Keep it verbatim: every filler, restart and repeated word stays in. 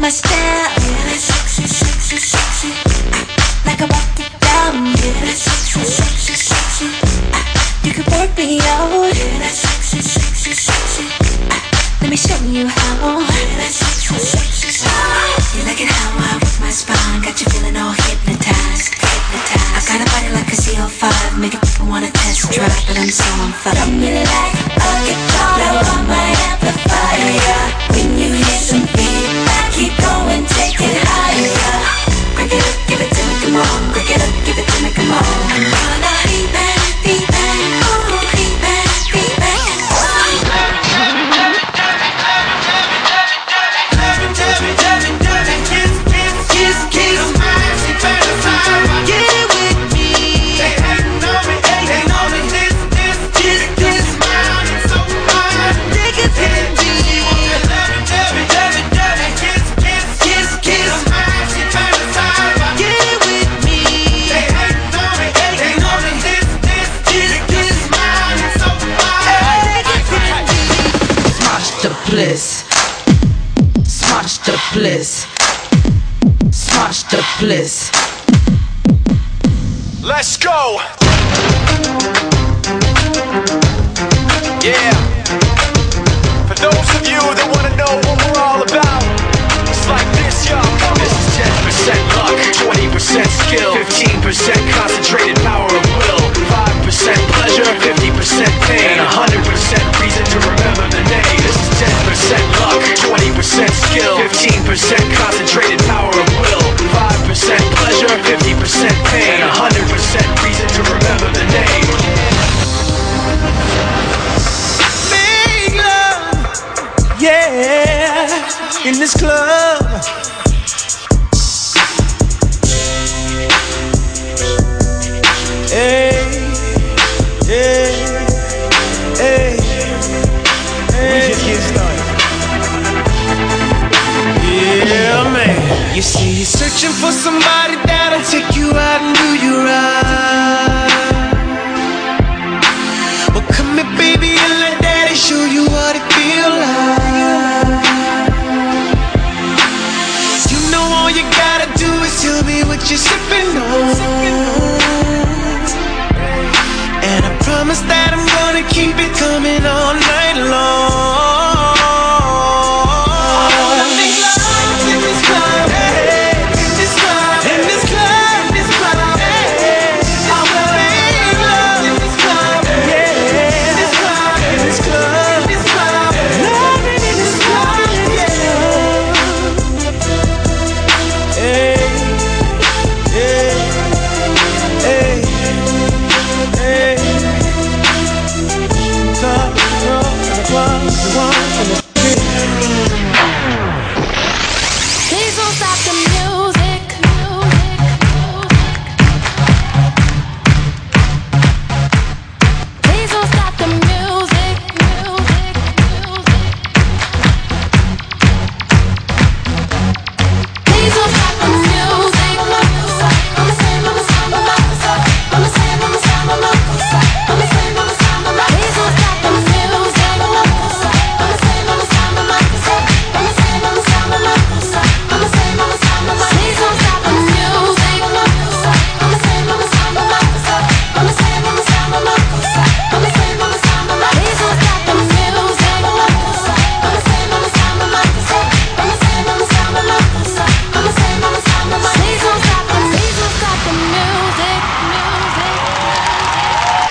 my style. Yeah, that's sexy, sexy, sexy. Like I walk it down. Yeah, that's sexy, sexy, sexy. You can work me out. Yeah, that's sexy, sexy, sexy. Let me show you how. Yeah, that's sexy, sexy, sexy. You like it how I work my spine, got you feeling all hypnotized, hypnotized. I got a body like a C oh five, making people wanna test drive, but I'm so on fire. Got me like a guitar, blow on my amplifier. When you hear some feedback, keep going, take it higher. Break it up, give it to me, come on. Break it up, give it to me, come on. Gonna feedback, feedback, oh, feedback, feedback. Bliss, smash the bliss, smash the bliss. Let's go. Yeah. For those of you that wanna know what we're all about, it's like this, y'all. This is ten percent luck, twenty percent skill, fifteen percent concentrated power of will, five percent pleasure, fifty percent pain, and one hundred percent reason to remember the name. This is ten percent luck, twenty percent skill, fifteen percent concentrated power of will, five percent pleasure, fifty percent pain, and one hundred percent reason to remember the name. Make love, yeah, in this club. Hey, hey, hey, hey. We just get started. Yeah, man. You see, you're searching for somebody that'll take you out and do you right.